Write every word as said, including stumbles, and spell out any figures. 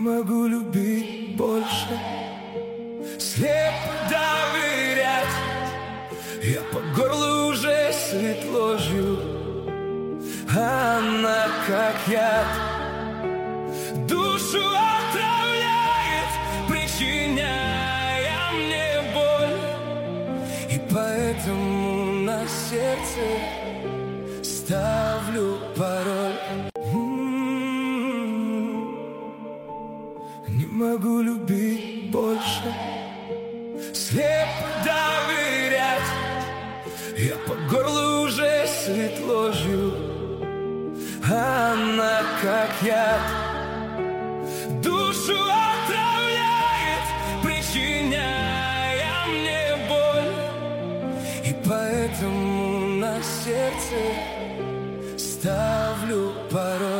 могу любить больше, слепо доверять. Я по горлу уже сыт ложью, а она как яд душу отравляет, причиняя мне боль. И поэтому на сердце ставлю пароль. Не могу любить больше, слепо доверять. Я по горлу уже сыт ложью, а она как яд душу отравляет, причиняя мне боль. И поэтому на сердце ставлю пароль.